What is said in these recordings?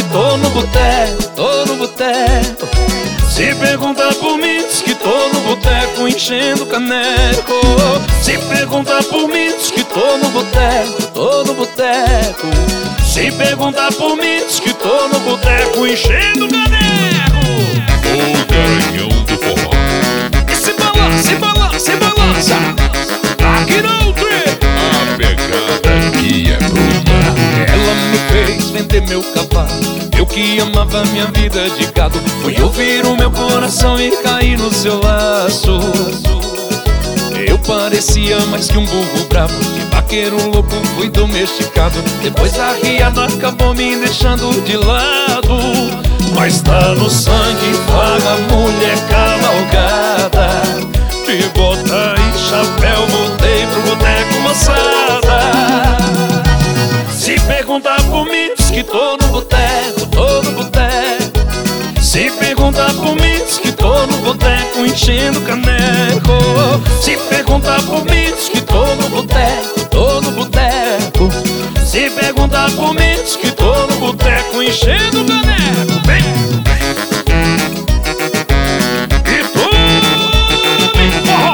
tô no boteco, tô no boteco. Se perguntar por mim, diz que tô no boteco enchendo o caneco. Se perguntar por mim, diz que tô no boteco, tô no boteco. Se perguntar por mim, diz que tô no boteco enchendo o caneco. O Garanhão do Forró. E se balança, se balança, se balança. Aqui não tem. A pegada aqui é bruta. Ela me fez vender meu cavalo. Eu que amava minha vida de gado. Fui ouvir o meu coração e caí no seu laço. Eu parecia mais que um burro bravo. De vaqueiro louco fui domesticado. Depois a riada acabou me deixando de lado. Mas tá no sangue, vaga, mulher cavalgada. De bota e chapéu voltei pro boteco, moçada. Se perguntar por mim, diz que tô no boteco, tô no boteco. Se perguntar por mim, diz que tô no boteco enchendo o caneco. Se perguntar por mim, diz que tô no boteco, tô no boteco. Se perguntar por mim, diz que tô no boteco enchendo o caneco. Vem! E tome forró!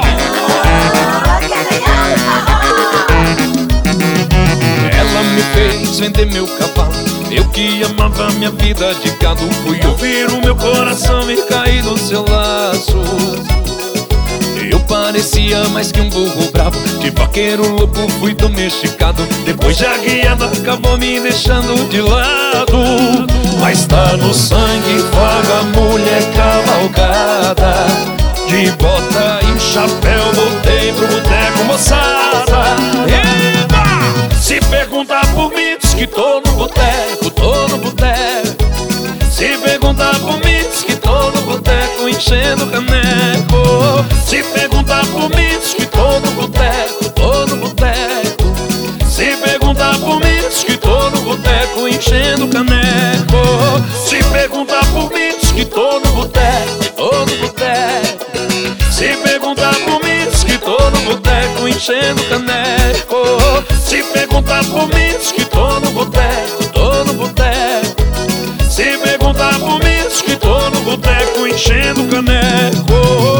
Ela me fez vender meu cavalo. Eu que amava minha vida de gado. Fui ouvir o meu coração e caí no seu laço. Eu parecia mais que um burro bravo. De vaqueiro louco fui domesticado. Depois de guiada acabou me deixando de lado. Mas tá no sangue, vaga, mulher cavalgada. De bota e chapéu voltei pro boteco, moçada. Eba! Se perguntar por mim, diz que tô no boteco, tô no boteco. Se perguntar por mim, diz que tô no boteco enchendo o caneco. Se perguntar por mim, diz que tô no boteco, tô no boteco. Se perguntar por mim, diz que tô no boteco enchendo o caneco. Se perguntar por mim, diz que tô no boteco, tô no boteco. Se perguntar por mim, diz que tô no boteco enchendo o caneco. Se perguntar por mim, diz que tô no boteco, tô no boteco. Se perguntar por mim, diz que tô no boteco enchendo o caneco.